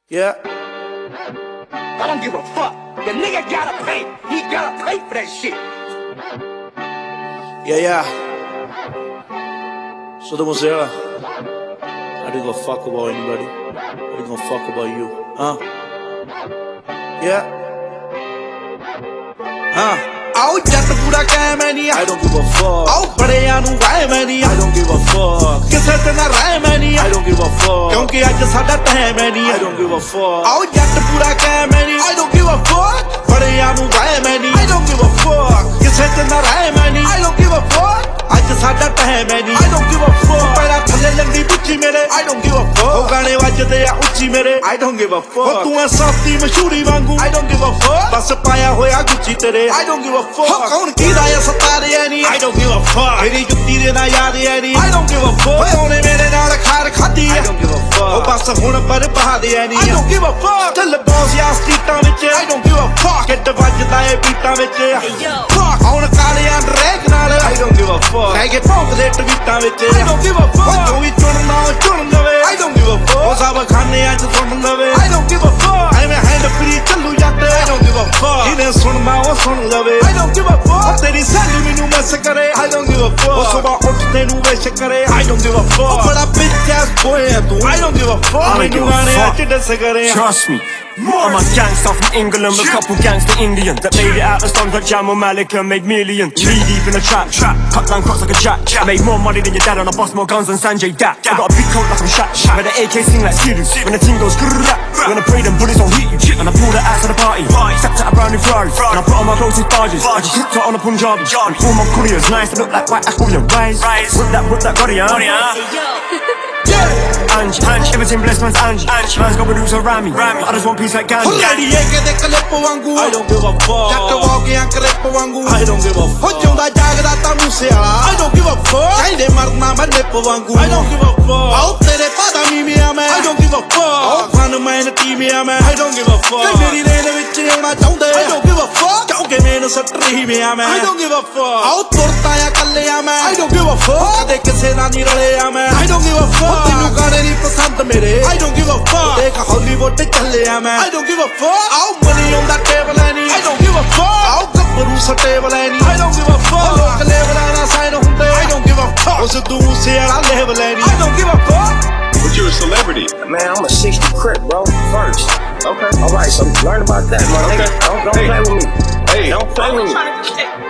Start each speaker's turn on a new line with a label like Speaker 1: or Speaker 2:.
Speaker 1: Yeah.
Speaker 2: I don't give a fuck. The nigga gotta pay. He gotta pay for that shit.
Speaker 1: Yeah. So the Mozilla. I don't give a fuck about anybody. I don't give a fuck about you. Yeah.
Speaker 3: आओ जट पूरा कायम है नहीं
Speaker 1: I don't give a fuck.
Speaker 3: आओ बड़े आनू वायम है नहीं
Speaker 1: I don't give a fuck.
Speaker 3: किसे ते ना रहम है नहीं
Speaker 1: I don't give a fuck.
Speaker 3: क्योंकि आज साडा टाइम है नहीं
Speaker 1: I don't give a fuck.
Speaker 3: आओ जट पूरा कायम है नहीं I don't give a fuck बड़े आनू वायम है नहीं I don't give a fuck किसे ते ना रहम है नहीं I don't give a fuck आज साडा टाइम है नहीं I don't give a fuck पहला थल्ले लंदी बुच्ची मेरे I don't give a fuck ओ गाने वजदे आ उच्ची मेरे
Speaker 1: I don't give a fuck.
Speaker 3: ओ तू है सस्ती मशहूरी वांगू I don't give a fuck बस पाया होया गुच्ची तेरे
Speaker 1: I don't give a fuck.
Speaker 3: कौन की राय सतारे है नहीं
Speaker 1: I don't give a fuck.
Speaker 3: मेरी जुत्ती दे ना याद है नहीं
Speaker 1: I don't give a fuck.
Speaker 3: ओए ओने मेरे नाल खार खादी
Speaker 1: I
Speaker 3: है
Speaker 1: don't give a
Speaker 3: O
Speaker 1: fuck.
Speaker 3: बस हुण पर बहाद है नहीं
Speaker 1: I don't give a fuck.
Speaker 3: ਚੱਲ ਬੌਸ या ਸਟਰੀਟਾਂ ਵਿੱਚ
Speaker 1: I don't give a fuck.
Speaker 3: Kid ਵੱਜਦਾ ਏ ਬੀਟਾਂ ਵਿੱਚ
Speaker 1: Fuck.
Speaker 3: ਹੁਣ ਕਾਲਿਆਂ ਡਰੈਕ ਨਾਲ
Speaker 1: I don't give a fuck.
Speaker 3: ਹੈਗੇ ਭੌਂਕਦੇ ਟਵੀਟਾਂ ਵਿੱਚ
Speaker 1: I don't give a
Speaker 3: ਉਹ
Speaker 1: fuck.
Speaker 3: ਤੂੰ ਵੀ ਚੁਣਨਾ ਚੁਣ ਲਵੇ
Speaker 1: I don't give a
Speaker 3: ਉਹ
Speaker 1: fuck.
Speaker 3: ਸਭ ਖਾਨਿਆਂ 'ਚ ਸੁਣ ਲਵੇ
Speaker 1: I don't give a fuck.
Speaker 3: ਐਵੇਂ ਹੈਂਡ ਫਰੀ ਚੱਲੂ ਜੱਟ
Speaker 1: I don't give a fuck.
Speaker 3: ਜਿਹਨੇ ਸੁਣਨਾ ਉਹ ਸੁਣ ਲਵੇ
Speaker 1: I don't give a
Speaker 3: ਉਹ
Speaker 1: fuck.
Speaker 3: ਤੇਰੀ ਸਹੇਲੀ ਮੈਨੂੰ ਮਿਸ ਕਰੇ
Speaker 1: I don't give a
Speaker 3: ਉਹ
Speaker 1: fuck.
Speaker 3: ਸੁਬਾਹ ਉੱਠਦੇ ਨੂੰ ਵਿਸ਼ ਕਰੇ
Speaker 1: I don't give a
Speaker 3: ਉਹ
Speaker 1: fuck.
Speaker 3: ਬੜਾ bitch ass boy ਹੈ ਤੂੰ
Speaker 1: I don't give a fuck.
Speaker 3: ਮੈਨੂੰ ਗਾਣਿਆਂ 'ਚ ਡਿਸ ਕਰੇ
Speaker 4: Trust me, I'm a gangster from England with a couple gangster Indians that made it out of songs like Jam or Malik and made millions. Knee deep in the trap, cut down crops like a jack. I made more money than your dad and I bust more guns than Sanjay Dat. I got a big coat like I'm Shaq, where the AK sing like Skiddoo. When the team goes grrrrap, when I pray them bullets don't hit you. And I pull the ass of the party, stepped out a brand new Ferrari, and I put on my closest barges. I just hooked her on a Punjabi, and all my couriers nice to look like white Aquarian. Rise, whip that body, Angie, everything blessed man's Angie. Man's got producer Rami. I just want peace like Gandhi.
Speaker 3: ਲੜੀਏ ਕਿਤੇ clip ਵਾਂਗੂ
Speaker 1: I don't give a
Speaker 3: ਜੱਟ
Speaker 1: fuck.
Speaker 3: ਵਾਕਿਆਂ clip ਵਾਂਗੂ
Speaker 1: I don't give a
Speaker 3: ਹੋ
Speaker 1: fuck.
Speaker 3: ਜਿਉਂਦਾ ਜਾਗਦਾ ਤਾਂ ਮੂਸੇ ਵਾਲਾ
Speaker 1: I don't give a fuck.
Speaker 3: ਕਹਿੰਦੇ ਮਰਨਾ ਮੈਂ ਲਿਪ ਵਾਂਗੂ
Speaker 1: I don't give a fuck.
Speaker 3: ਆਓ ਤੇਰੇ ਪਾਦਾ ਮੀਮਿਆ ਮੈਂ
Speaker 1: I don't give a
Speaker 3: ਆਓ
Speaker 1: fuck.
Speaker 3: ਫਨ ਮੈਨ ਟੀਮਿਆ ਮੈਂ
Speaker 1: I don't give a
Speaker 3: ਤੇ
Speaker 1: fuck.
Speaker 3: ਮੇਰੀ ਰੇਨ ਵਿੱਚ ਆਉਣਾ ਚਾਹੁੰਦੇ
Speaker 1: I don't give a fuck.
Speaker 3: ਕਿਉਂਕਿ ਮੈਨੂੰ ਸੱਟ ਰਹੀ ਮਿਆ ਮੈਂ
Speaker 1: I don't give a fuck.
Speaker 3: ਆਓ ਤੁਰਤਾ ਆ ਕੱਲਿਆ ਮੈਂ
Speaker 1: I don't give a fuck.
Speaker 3: ਕਦੇ ਕਿਸੇ ਨਾਲ ਨਹੀਂ ਰਲਿਆ ਮੈਂ
Speaker 1: I don't give a
Speaker 3: ਉਹ ਤੈਨੂੰ
Speaker 1: fuck.
Speaker 3: ਗਾਣੇ ਨਹੀਂ ਪਸੰਦ ਮੇਰੇ
Speaker 1: I don't give a fuck.
Speaker 3: ਦੇਖ ਹਾਲੀਵੁੱਡ ਚੱਲਿਆ ਮੈਂ
Speaker 1: I don't give a fuck.
Speaker 3: ਆਓ ਮਨੀ ਆਉਂਦਾ ਟੇਬਲ ਐ ਨਹੀਂ
Speaker 1: I don't give a fuck.
Speaker 3: ਆਓ ਗੱਭਰੂ ਸਟੇਬਲ ਐ ਨਹੀਂ
Speaker 1: I don't give a fuck.
Speaker 3: ਲੋਕ ਲੇਬਲਾਂ ਨਾਲ ਸਾਈਨ ਹੁੰਦੇ
Speaker 1: I don't give a fuck.
Speaker 3: ਉਸ ਦੂ ਮੂਸੇ ਵਾਲਾ ਲੇਬਲ ਐ
Speaker 1: I
Speaker 3: ਨਹੀਂ
Speaker 1: don't give a fuck.
Speaker 5: But you're a celebrity.
Speaker 6: Man, I'm a 60 crip, bro. First.
Speaker 5: Okay.
Speaker 6: All right, so learn about that, my nigga. Don't
Speaker 5: Hey.
Speaker 6: play with me.
Speaker 5: Hey.
Speaker 6: Don't play with me.